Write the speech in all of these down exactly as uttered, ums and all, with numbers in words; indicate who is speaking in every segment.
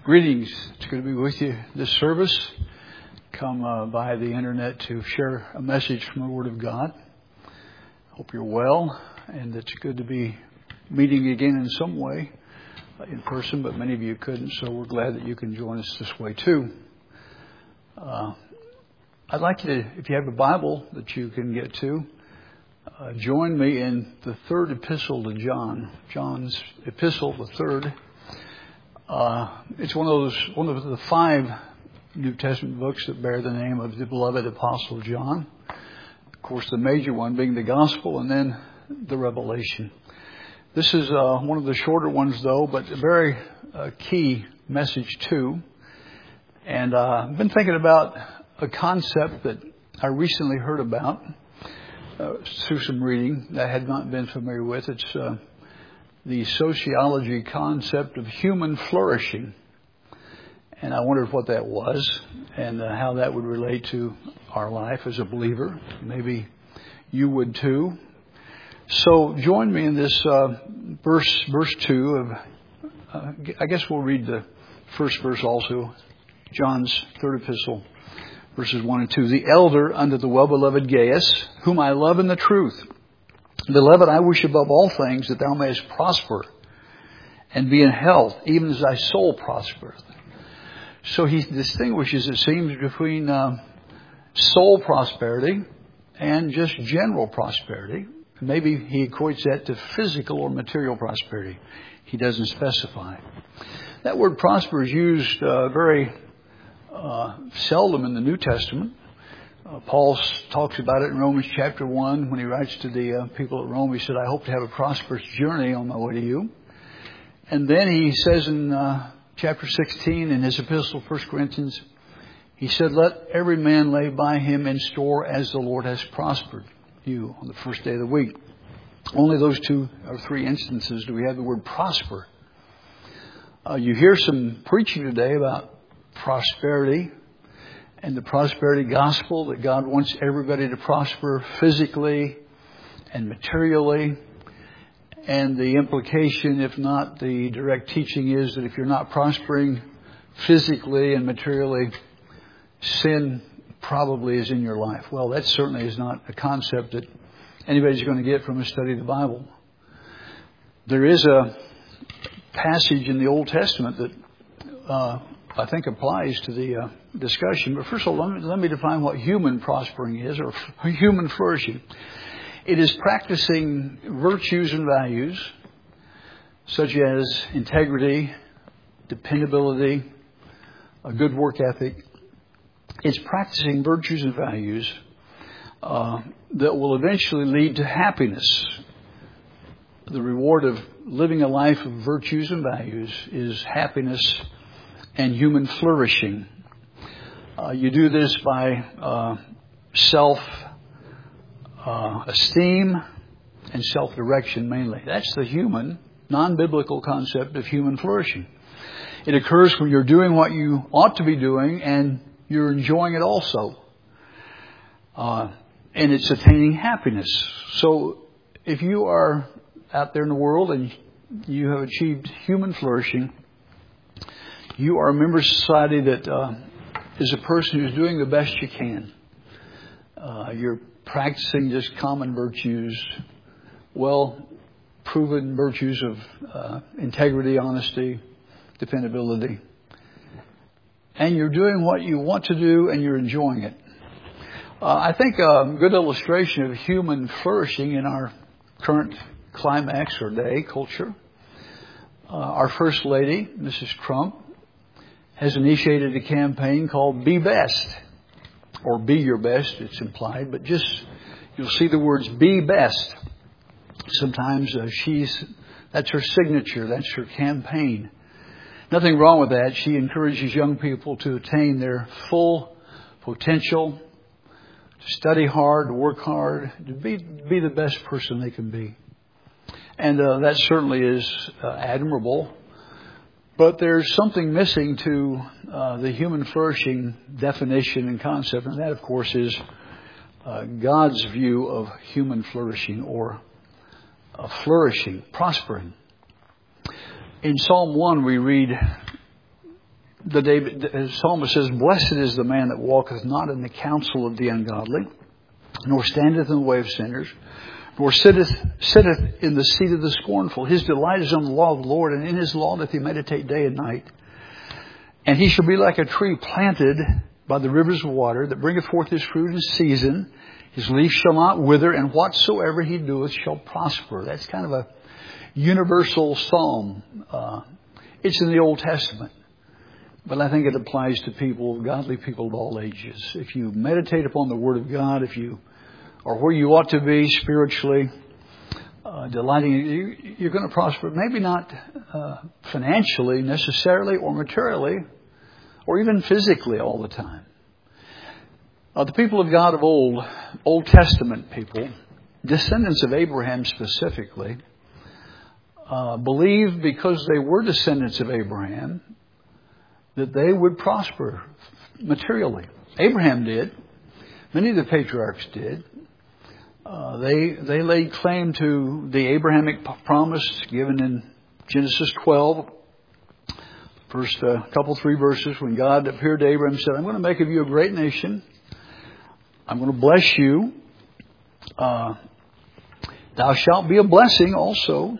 Speaker 1: Greetings. It's good to be with you this service. Come uh, by the internet to share a message from the Word of God. Hope you're well, and it's good to be meeting again in some way uh, in person, but many of you couldn't, so we're glad that you can join us this way too. Uh, I'd like you to, if you have a Bible that you can get to, uh, join me in the third epistle to John, John's epistle, the third. Uh, it's one of those, one of the five New Testament books that bear the name of the beloved Apostle John. Of course, the major one being the Gospel and then the Revelation. This is uh, one of the shorter ones, though, but a very uh, key message, too. And uh, I've been thinking about a concept that I recently heard about uh, through some reading that I had not been familiar with. It's uh, the sociology concept of human flourishing. And I wondered what that was and uh, how that would relate to our life as a believer. Maybe you would too. So join me in this uh, verse, verse two of, uh, I guess we'll read the first verse also, John's third epistle, verses one and two. The elder unto the well-beloved Gaius, whom I love in the truth. Beloved, I wish above all things that thou mayest prosper and be in health, even as thy soul prospereth. So he distinguishes, it seems, between uh, soul prosperity and just general prosperity. Maybe he equates that to physical or material prosperity. He doesn't specify. That word prosper is used uh, very uh, seldom in the New Testament. Uh, Paul talks about it in Romans chapter one when he writes to the uh, people at Rome. He said, I hope to have a prosperous journey on my way to you. And then he says in uh, chapter sixteen in his epistle, First Corinthians, he said, let every man lay by him in store as the Lord has prospered you on the first day of the week. Only those two or three instances do we have the word prosper. Uh, you hear some preaching today about prosperity and the prosperity gospel, that God wants everybody to prosper physically and materially. And the implication, if not the direct teaching, is that if you're not prospering physically and materially, sin probably is in your life. Well, that certainly is not a concept that anybody's going to get from a study of the Bible. There is a passage in the Old Testament that uh, I think applies to the uh, discussion. But first of all, let me, let me define what human prospering is, or f- human flourishing. It is practicing virtues and values such as integrity, dependability, a good work ethic. It's practicing virtues and values uh, that will eventually lead to happiness. The reward of living a life of virtues and values is happiness and human flourishing. Uh, you do this by uh, self uh, esteem and self-direction mainly. That's the human, non-biblical concept of human flourishing. It occurs when you're doing what you ought to be doing and you're enjoying it also. Uh, and it's attaining happiness. So if you are out there in the world and you have achieved human flourishing, you are a member of society that uh, is a person who's doing the best you can. Uh, you're practicing just common virtues, well-proven virtues of uh, integrity, honesty, dependability. And you're doing what you want to do and you're enjoying it. Uh, I think a good illustration of human flourishing in our current climax or day culture, uh, our First Lady, Missus Trump, has initiated a campaign called Be Best, or Be Your Best, it's implied, but just, you'll see the words Be Best. Sometimes uh, she's, that's her signature, that's her campaign. Nothing wrong with that. She encourages young people to attain their full potential, to study hard, to work hard, to be, be the best person they can be. And uh, that certainly is uh, admirable. But there's something missing to uh, the human flourishing definition and concept, and that, of course, is uh, God's view of human flourishing, or uh, flourishing, prospering. In Psalm one, we read the David, the psalmist says, "Blessed is the man that walketh not in the counsel of the ungodly, nor standeth in the way of sinners, nor sitteth, sitteth in the seat of the scornful. His delight is on the law of the Lord, and in his law doth he meditate day and night. And he shall be like a tree planted by the rivers of water, that bringeth forth his fruit in season. His leaf shall not wither, and whatsoever he doeth shall prosper." That's kind of a universal psalm. Uh, it's in the Old Testament. But I think it applies to people, godly people of all ages. If you meditate upon the Word of God, if you are where you ought to be spiritually, uh, delighting, you, you're going to prosper. Maybe not uh, financially necessarily, or materially, or even physically all the time. Uh, the people of God of old, Old Testament people, descendants of Abraham specifically, uh, believed because they were descendants of Abraham that they would prosper materially. Abraham did. Many of the patriarchs did. Uh, they they laid claim to the Abrahamic promise given in Genesis twelve, first uh, couple three verses, when God appeared to Abraham and said, "I'm going to make of you a great nation. I'm going to bless you. Uh, thou shalt be a blessing also,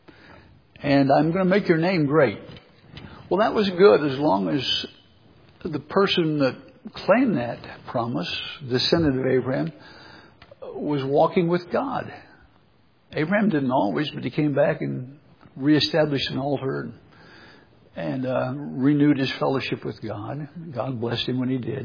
Speaker 1: and I'm going to make your name great." Well, that was good as long as the person that claimed that promise, descendant of Abraham, was walking with God. Abraham didn't always, but he came back and reestablished an altar and, and uh, renewed his fellowship with God. God blessed him when he did.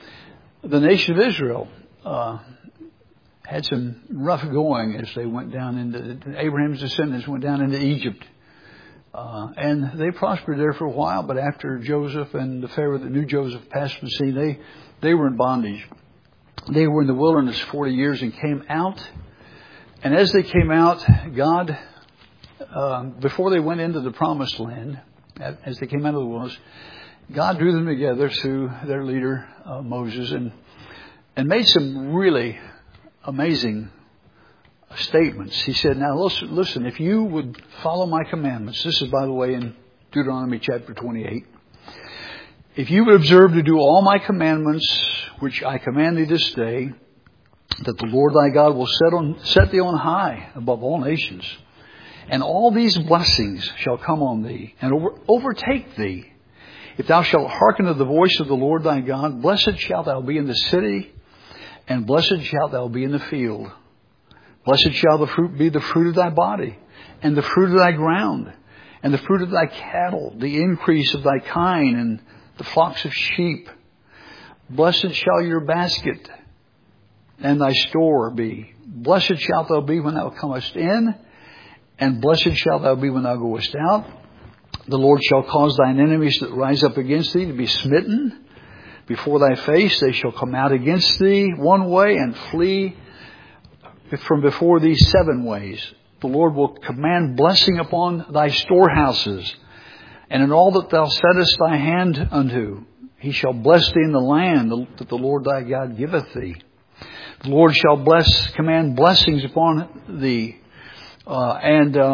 Speaker 1: The nation of Israel uh, had some rough going as they went down into, Abraham's descendants went down into Egypt. Uh, and they prospered there for a while, but after Joseph and the Pharaoh that knew Joseph passed from the scene, they, they were in bondage. They were in the wilderness forty years and came out. And as they came out, God, uh, before they went into the promised land, as they came out of the wilderness, God drew them together through their leader, uh, Moses, and, and made some really amazing statements. He said, "Now listen, listen, if you would follow my commandments," this is, by the way, in Deuteronomy chapter twenty-eight. "If you would observe to do all my commandments, which I command thee this day, that the Lord thy God will set on set thee on high above all nations, and all these blessings shall come on thee and over, overtake thee. If thou shalt hearken to the voice of the Lord thy God, blessed shalt thou be in the city, and blessed shalt thou be in the field. Blessed shall the fruit be the fruit of thy body, and the fruit of thy ground, and the fruit of thy cattle, the increase of thy kine, and the flocks of sheep. Blessed shall your basket and thy store be. Blessed shalt thou be when thou comest in, and blessed shalt thou be when thou goest out. The Lord shall cause thine enemies that rise up against thee to be smitten. Before thy face they shall come out against thee one way, and flee from before thee seven ways. The Lord will command blessing upon thy storehouses, and in all that thou settest thy hand unto. He shall bless thee in the land that the Lord thy God giveth thee. The Lord shall bless, command blessings upon thee. Uh, and, uh,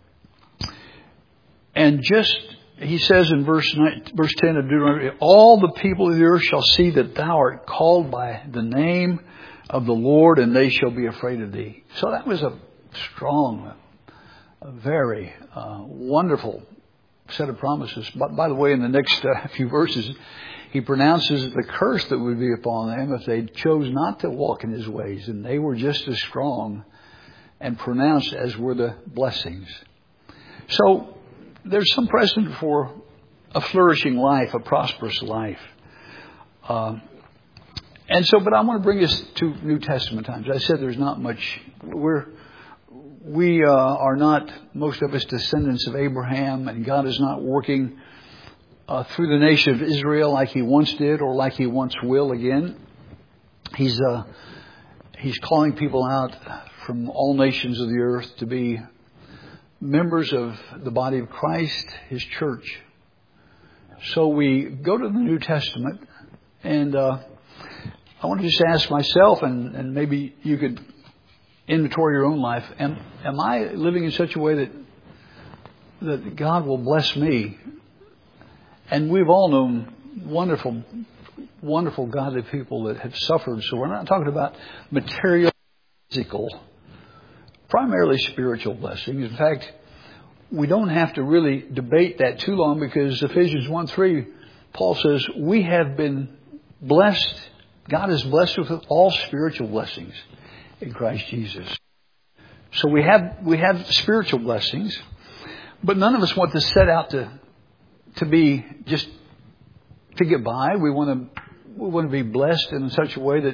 Speaker 1: and just, he says in verse nine, verse ten of Deuteronomy, "All the people of the earth shall see that thou art called by the name of the Lord, and they shall be afraid of thee." So that was a strong, a very uh, wonderful set of promises. But by the way, in the next uh, few verses, he pronounces the curse that would be upon them if they chose not to walk in his ways. And they were just as strong and pronounced as were the blessings. So there's some precedent for a flourishing life, a prosperous life. Um, And so, but I want to bring us to New Testament times. I said there's not much. We're, we uh, are not, most of us, descendants of Abraham, and God is not working uh, through the nation of Israel like He once did or like He once will again. He's uh, He's calling people out from all nations of the earth to be members of the body of Christ, His church. So we go to the New Testament, and uh, I want to just ask myself, and, and maybe you could inventory your own life. Am, am I living in such a way that that God will bless me And we've all known wonderful, wonderful godly people that have suffered. So we're not talking about material, physical, primarily spiritual blessings. In fact, we don't have to really debate that too long, because Ephesians one three, Paul says, we have been blessed. God has blessed us with all spiritual blessings in Christ Jesus. So we have we have spiritual blessings, but none of us want to set out to to be just to get by. We want to we want to be blessed in such a way that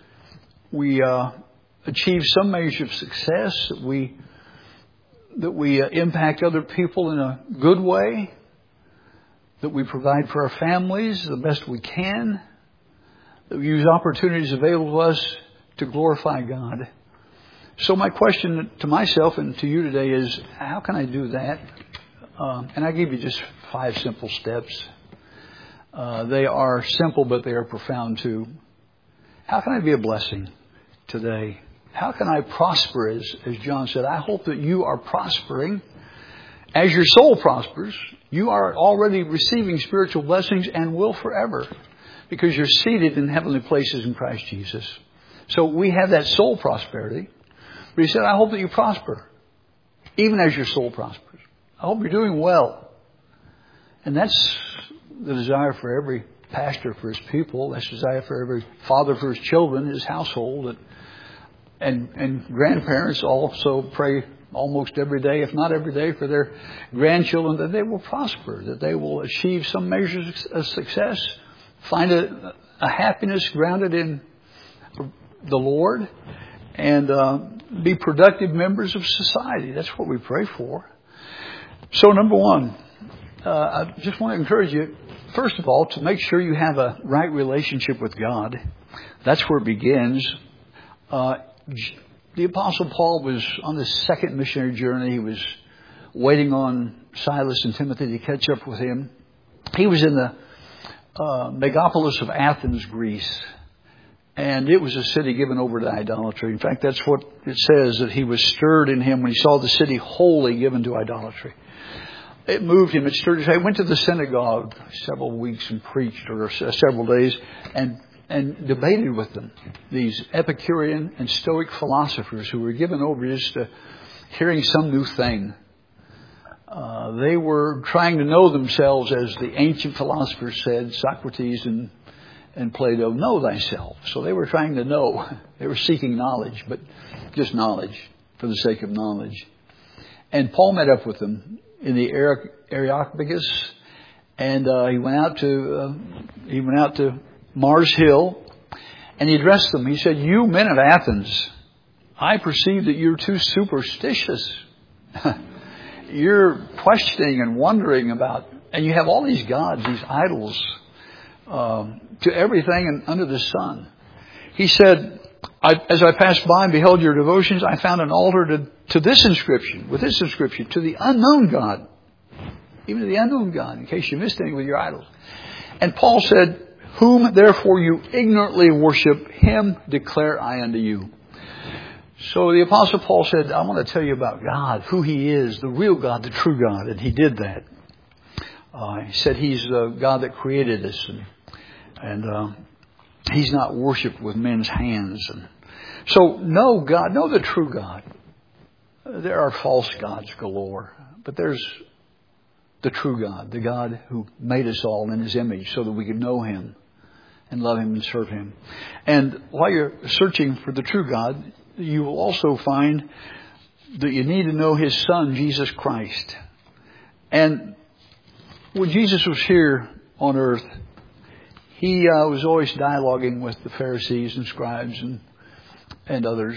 Speaker 1: we uh, achieve some measure of success, that we that we uh, impact other people in a good way, that we provide for our families the best we can, that we use opportunities available to us to glorify God. So my question to myself and to you today is, how can I do that? Uh, and I give you just five simple steps. Uh, they are simple, but they are profound too. How can I be a blessing today? How can I prosper, as, as John said? I hope that you are prospering. As your soul prospers, you are already receiving spiritual blessings and will forever, because you're seated in heavenly places in Christ Jesus. So we have that soul prosperity. But he said, I hope that you prosper, even as your soul prospers. I hope you're doing well. And that's the desire for every pastor for his people. That's the desire for every father for his children, his household. And, and, and grandparents also pray almost every day, if not every day, for their grandchildren, that they will prosper, that they will achieve some measure of success, find a, a happiness grounded in the Lord, and uh, be productive members of society. That's what we pray for. So number one, uh, I just want to encourage you, first of all, to make sure you have a right relationship with God. That's where it begins. Uh, the Apostle Paul was on his second missionary journey. He was waiting on Silas and Timothy to catch up with him. He was in the uh, megapolis of Athens, Greece. And it was a city given over to idolatry. In fact, that's what it says, that he was stirred in him when he saw the city wholly given to idolatry. It moved him. It stirred him. He went to the synagogue several weeks and preached, or several days, and and debated with them, these Epicurean and Stoic philosophers who were given over just to hearing some new thing. Uh, they were trying to know themselves, as the ancient philosophers said, Socrates and And Plato, know thyself. So they were trying to know. They were seeking knowledge, but just knowledge for the sake of knowledge. And Paul met up with them in the Areopagus, and uh, he went out to uh, he went out to Mars Hill, and he addressed them. He said, "You men of Athens, I perceive that you're too superstitious. You're questioning and wondering about, and you have all these gods, these idols." Um, to everything and under the sun. He said, I, as I passed by and beheld your devotions, I found an altar to, to this inscription, with this inscription, to the unknown God. Even to the unknown God, in case you missed any with your idols. And Paul said, whom therefore you ignorantly worship, him declare I unto you. So the Apostle Paul said, I want to tell you about God, who he is, the real God, the true God. And he did that. Uh, he said he's the God that created us, and, and uh, he's not worshipped with men's hands. And so know God, know the true God. There are false gods galore, but there's the true God, the God who made us all in his image so that we could know him and love him and serve him. And while you're searching for the true God, you will also find that you need to know his Son, Jesus Christ. And when Jesus was here on earth, he uh, was always dialoguing with the Pharisees and scribes and and others.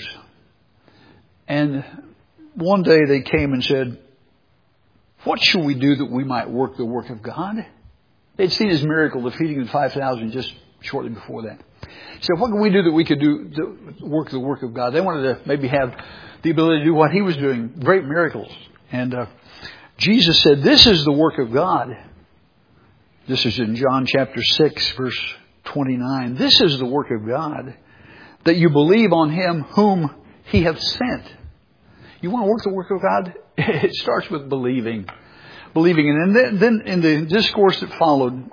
Speaker 1: And one day they came and said, what shall we do that we might work the work of God? They'd seen his miracle of feeding the five thousand just shortly before that. So what can we do that we could do to work the work of God? They wanted to maybe have the ability to do what he was doing, great miracles. And uh, Jesus said, this is the work of God. This is in John chapter six, verse twenty-nine. This is the work of God, that you believe on him whom he hath sent. You want to work the work of God? It starts with believing. believing in. And then, then in the discourse that followed,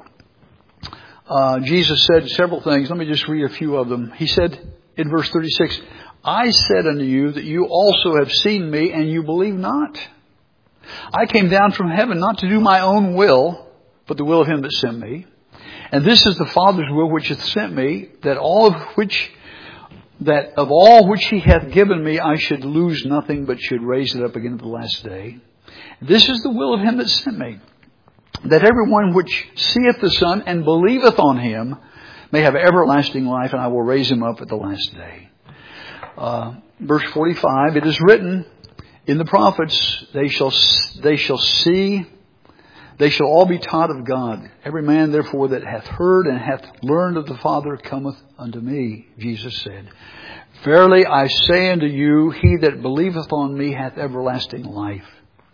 Speaker 1: uh, Jesus said several things. Let me just read a few of them. He said in verse thirty-six, I said unto you that you also have seen me, and you believe not. I came down from heaven not to do my own will, but the will of him that sent me. And this is the Father's will which hath sent me, that all of which that of all which he hath given me I should lose nothing, but should raise it up again at the last day. This is the will of him that sent me, that everyone which seeth the Son and believeth on him may have everlasting life, and I will raise him up at the last day. Uh, verse forty-five, it is written in the prophets, they shall they shall see, they shall all be taught of God. Every man therefore that hath heard and hath learned of the Father cometh unto me, Jesus said. Verily I say unto you, he that believeth on me hath everlasting life.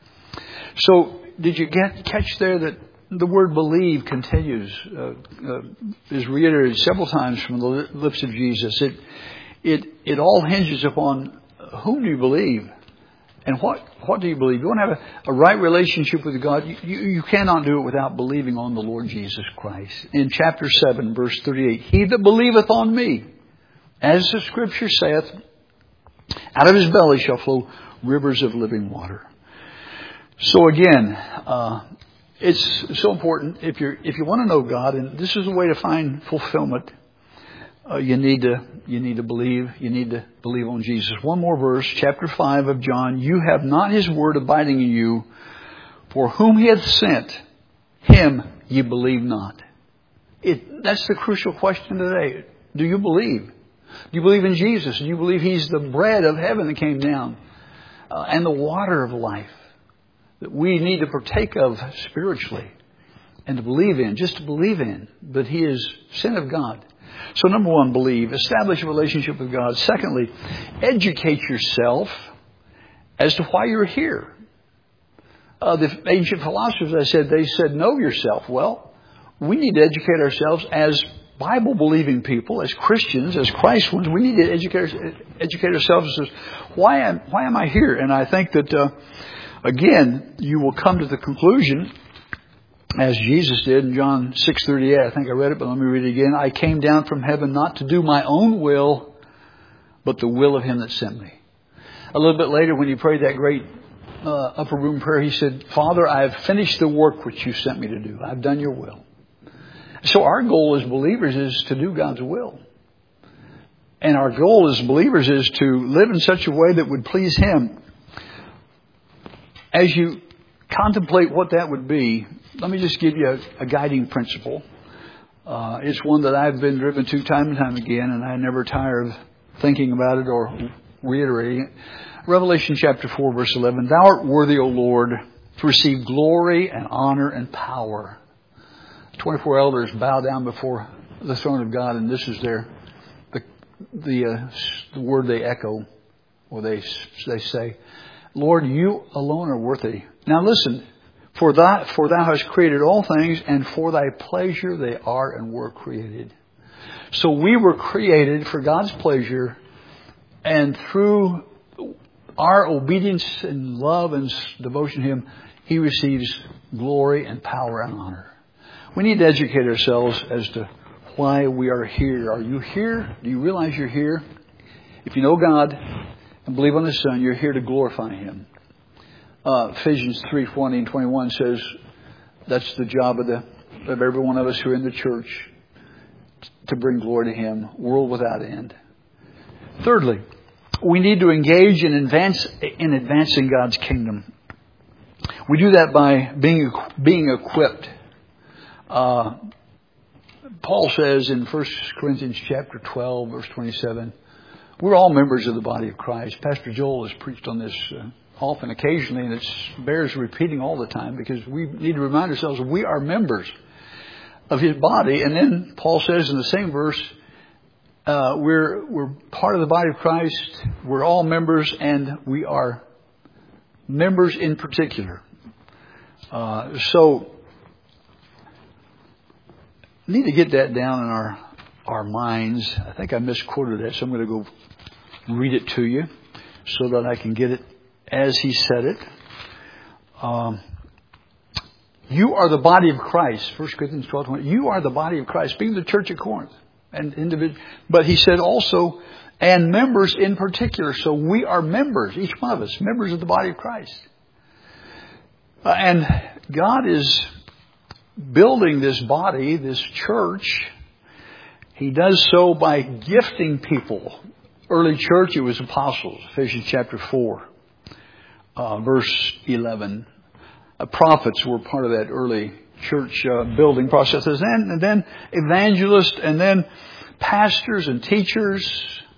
Speaker 1: So, did you get catch there that the word believe continues, uh, uh, is reiterated several times from the lips of Jesus. It, it, it all hinges upon whom do you believe? And what, what do you believe? You want to have a, a right relationship with God. You, you, you cannot do it without believing on the Lord Jesus Christ. In chapter seven, verse thirty-eight, he that believeth on me, as the scripture saith, out of his belly shall flow rivers of living water. So again, uh, it's so important. If you're, if you want to know God, and this is a way to find fulfillment, Uh, you need to, you need to believe, you need to believe on Jesus. One more verse, chapter five of John. You have not his word abiding in you, for whom he hath sent, him ye believe not. It, that's the crucial question today. Do you believe? Do you believe in Jesus? Do you believe he's the bread of heaven that came down, uh, and the water of life that we need to partake of spiritually and to believe in, just to believe in, but he is Son of God. So number one, believe. Establish a relationship with God. Secondly, educate yourself as to why you're here. Uh, the ancient philosophers, I said, they said, know yourself. Well, we need to educate ourselves as Bible-believing people, as Christians, as Christ ones. We need to educate, educate ourselves as why am, why am I here? And I think that, uh, again, you will come to the conclusion, as Jesus did in John six thirty-eight. I think I read it, but let me read it again. I came down from heaven not to do my own will, but the will of him that sent me. A little bit later, when he prayed that great uh, upper room prayer, he said, Father, I have finished the work which you sent me to do. I've done your will. So our goal as believers is to do God's will. And our goal as believers is to live in such a way that would please him. As you contemplate what that would be, let me just give you a, a guiding principle. Uh, it's one that I've been driven to time and time again, and I never tire of thinking about it or reiterating it. Revelation chapter four, verse eleven. Thou art worthy, O Lord, to receive glory and honor and power. twenty-four elders bow down before the throne of God, and this is their the the, uh, the word they echo, or they they say, Lord, you alone are worthy. Now listen. For thou, for thou hast created all things, and for thy pleasure they are and were created. So we were created for God's pleasure, and through our obedience and love and devotion to him, he receives glory and power and honor. We need to educate ourselves as to why we are here. Are you here? Do you realize you're here? If you know God and believe on his Son, you're here to glorify him. Uh, Ephesians three twenty and twenty-one says that's the job of the of every one of us who are in the church, to bring glory to him, world without end. Thirdly, we need to engage in advance in advancing God's kingdom. We do that by being being equipped. Uh, Paul says in First Corinthians chapter twelve, verse twenty-seven, we're all members of the body of Christ. Pastor Joel has preached on this Uh, often, occasionally, and it bears repeating all the time, because we need to remind ourselves we are members of his body. And then Paul says in the same verse, uh, we're we're part of the body of Christ. We're all members, and we are members in particular. Uh, so, need to get that down in our our minds. I think I misquoted that, so I'm going to go read it to you so that I can get it as he said it. Um, You are the body of Christ. First Corinthians twelve twenty. You are the body of Christ, being the church at Corinth. And individual. But he said also, and members in particular. So we are members, each one of us, members of the body of Christ. Uh, and God is building this body, this church. He does so by gifting people. Early church, it was apostles. Ephesians chapter four, uh, verse eleven. Uh, prophets were part of that early church uh, building processes. And, and then evangelists, and then pastors and teachers.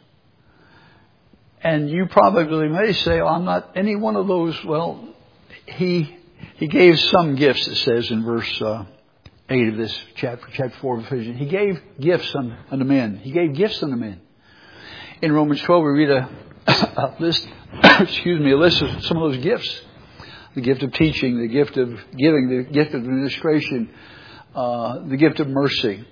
Speaker 1: And you probably may say, oh, I'm not any one of those. Well, he he gave some gifts, it says in verse uh, eight of this chapter, chapter four of Ephesians. He gave gifts unto, unto men. He gave gifts unto men. In Romans twelve, we read a, a list, excuse me, a list of some of those gifts. The gift of teaching, the gift of giving, the gift of administration, uh, the gift of mercy.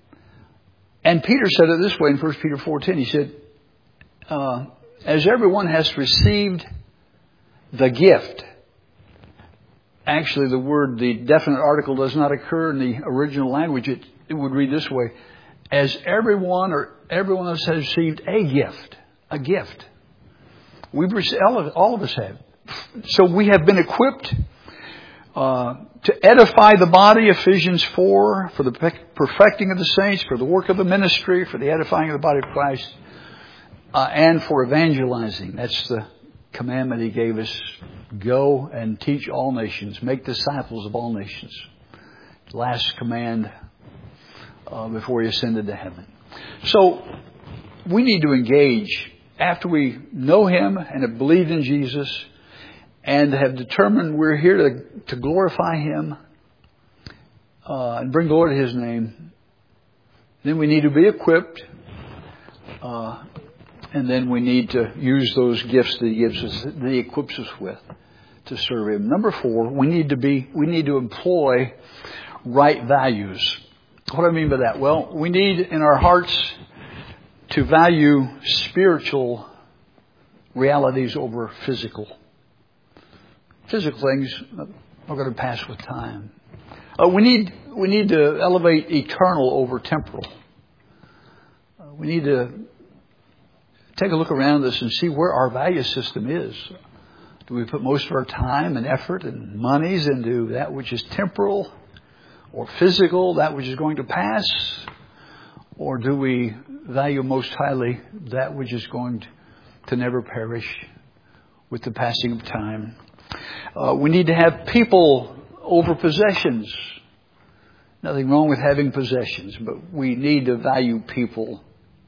Speaker 1: And Peter said it this way in First Peter four ten. He said, uh, as everyone has received the gift. Actually, the word, the definite article does not occur in the original language. It, it would read this way. As everyone or everyone else has received a gift. A gift. We've received, all of, all of us have. So we have been equipped uh, to edify the body, Ephesians four, for the perfecting of the saints, for the work of the ministry, for the edifying of the body of Christ, uh, and for evangelizing. That's the commandment he gave us. Go and teach all nations. Make disciples of all nations. Last command uh, before he ascended to heaven. So we need to engage after we know him and have believed in Jesus and have determined we're here to, to glorify him uh, and bring glory to his name. Then we need to be equipped. Uh, and then we need to use those gifts that he gives us, that he equips us with to serve him. Number four, we need to be, we need to employ right values. What do I mean by that? Well, we need in our hearts to value spiritual realities over physical. Physical things are going to pass with time. Uh, we need we need to elevate eternal over temporal. Uh, we need to take a look around us and see where our value system is. Do we put most of our time and effort and monies into that which is temporal or physical, that which is going to pass? Or do we value most highly that which is going to never perish with the passing of time? Uh, we need to have people over possessions. Nothing wrong with having possessions, but we need to value people.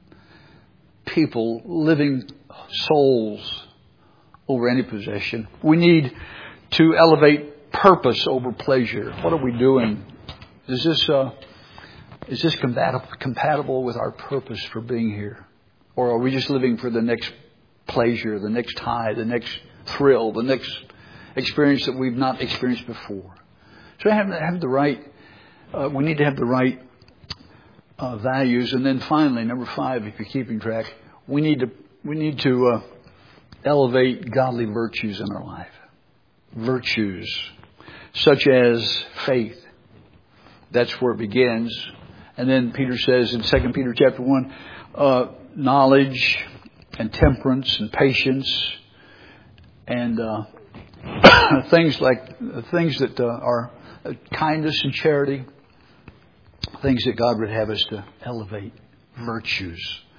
Speaker 1: People, living souls over any possession. We need to elevate purpose over pleasure. What are we doing? Is this uh, is this compatible, compatible with our purpose for being here? Or are we just living for the next pleasure, the next high, the next thrill, the next experience that we've not experienced before? So we have to have the right, uh, we need to have the right uh, values. And then finally, number five, if you're keeping track, we need to, we need to uh, elevate godly virtues in our life. Virtues such as faith. That's where it begins. And then Peter says in Second Peter chapter one, uh, knowledge and temperance and patience and uh, things like things that uh, are uh, kindness and charity, things that God would have us to elevate, virtues,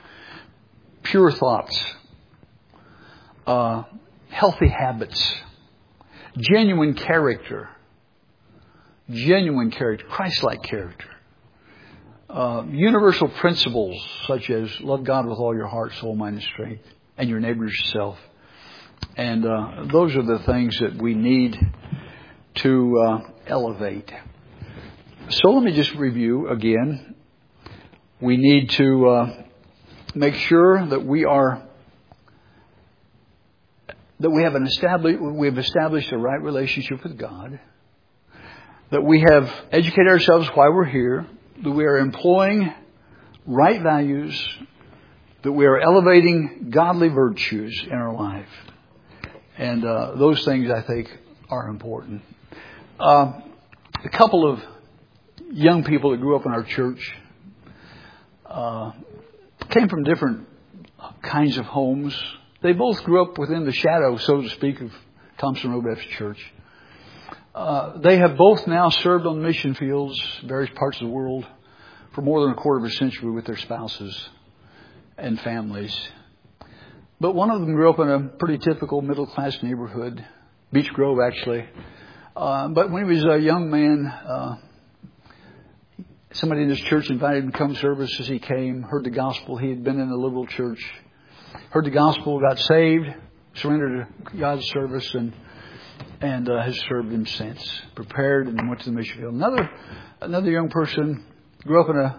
Speaker 1: pure thoughts, uh, healthy habits, genuine character, genuine character, Christ-like character, uh, universal principles such as love God with all your heart, soul, mind, and strength, and your neighbor as yourself. And uh, those are the things that we need to uh, elevate. So let me just review again. We need to uh, make sure that we are that we have an established we have established a right relationship with God. That we have educated ourselves while we're here. That we are employing right values. That we are elevating godly virtues in our life. And uh, those things, I think, are important. Uh, a couple of young people that grew up in our church uh, came from different kinds of homes. They both grew up within the shadow, so to speak, of Thompson Road Baptist Church. Uh, they have both now served on mission fields, various parts of the world, for more than a quarter of a century with their spouses and families. But one of them grew up in a pretty typical middle-class neighborhood, Beech Grove, actually. Uh, but when he was a young man, uh, somebody in his church invited him to come service. As he came, heard the gospel. He had been in a liberal church, heard the gospel, got saved, surrendered to God's service, and and uh, has served him since. Prepared and went to the mission field. Another another young person grew up in a,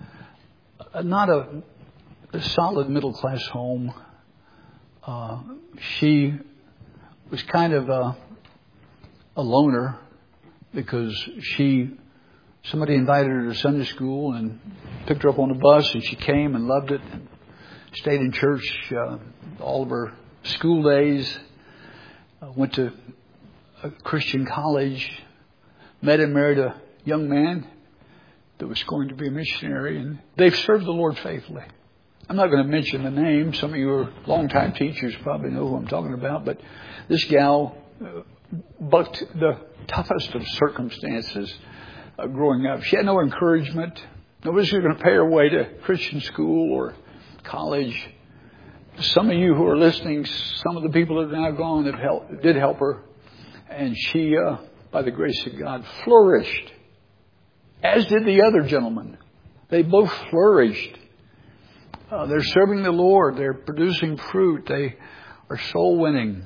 Speaker 1: a not a, a solid middle class home. Uh, she was kind of a, a loner because she somebody invited her to Sunday school and picked her up on the bus, and she came and loved it. And stayed in church uh, all of her school days. Uh, went to a Christian college. Met and married a young man that was going to be a missionary, and they've served the Lord faithfully. I'm not going to mention the name. Some of you are longtime teachers probably know who I'm talking about, but this gal uh, bucked the toughest of circumstances uh, growing up. She had no encouragement. Nobody's going to pay her way to Christian school or college. Some of you who are listening, some of the people that are now gone have helped, did help her, and she, uh, by the grace of God, flourished. As did the other gentleman. They both flourished. Uh, they're serving the Lord. They're producing fruit. They are soul winning.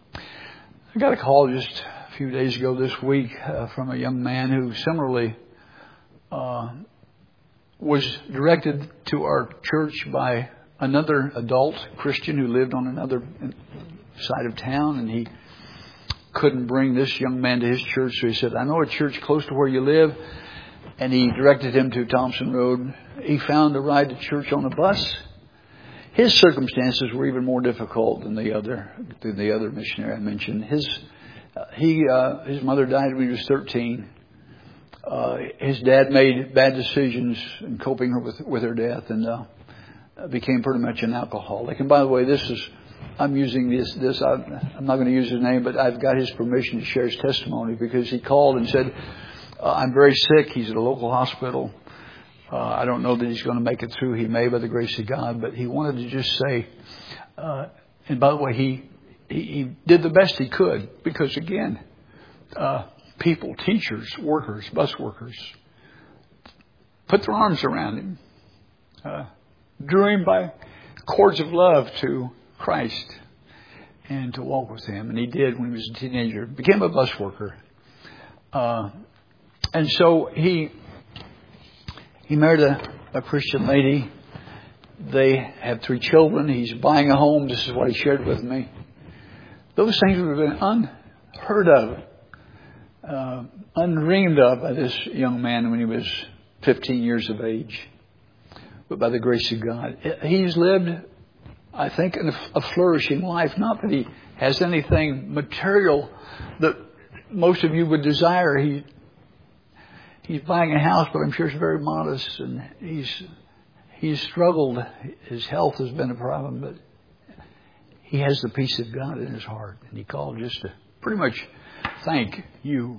Speaker 1: I got a call just a few days ago this week uh, from a young man who similarly uh, was directed to our church by another adult Christian who lived on another side of town, and he couldn't bring this young man to his church, so he said, I know a church close to where you live. And he directed him to Thompson Road. He found a ride to church on a bus. His circumstances were even more difficult than the other than the other missionary I mentioned. His uh, he uh, his mother died when he was thirteen. Uh, his dad made bad decisions in coping her with with her death, and uh, became pretty much an alcoholic. And by the way, this is I'm using this this I, I'm not going to use his name, but I've got his permission to share his testimony because he called and said, Uh, I'm very sick. He's at a local hospital. Uh, I don't know that he's going to make it through. He may by the grace of God. But he wanted to just say, uh, and by the way, he, he, he did the best he could. Because again, uh, people, teachers, workers, bus workers, put their arms around him. Uh, drew him by cords of love to Christ and to walk with him. And he did when he was a teenager. Became a bus worker. Uh, And so he he married a, a Christian lady. They have three children. He's buying a home. This is what he shared with me. Those things would have been unheard of, uh, undreamed of by this young man when he was fifteen years of age. But by the grace of God, he's lived, I think, a flourishing life. Not that he has anything material that most of you would desire. He He's buying a house, but I'm sure it's very modest, and he's he's struggled. His health has been a problem, but he has the peace of God in his heart. And he called just to pretty much thank you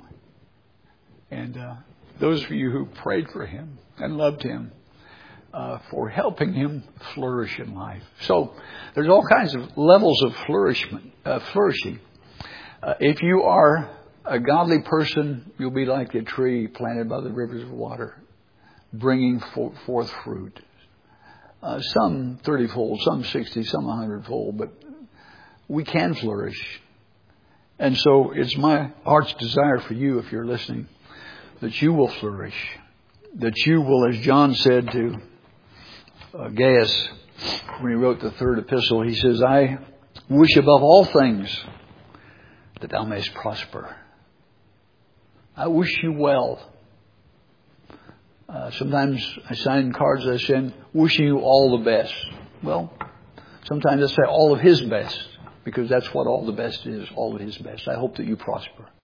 Speaker 1: and uh, those of you who prayed for him and loved him uh, for helping him flourish in life. So there's all kinds of levels of flourishment, uh, flourishing. Uh, if you are a godly person, you'll be like a tree planted by the rivers of water, bringing forth fruit. Uh, some thirty-fold, some sixty, some one hundred-fold, but we can flourish. And so it's my heart's desire for you, if you're listening, that you will flourish. That you will, as John said to uh, Gaius when he wrote the third epistle, he says, I wish above all things that thou mayest prosper. I wish you well. Uh, sometimes I sign cards I send wishing you all the best. Well, sometimes I say all of his best, because that's what all the best is, all of his best. I hope that you prosper.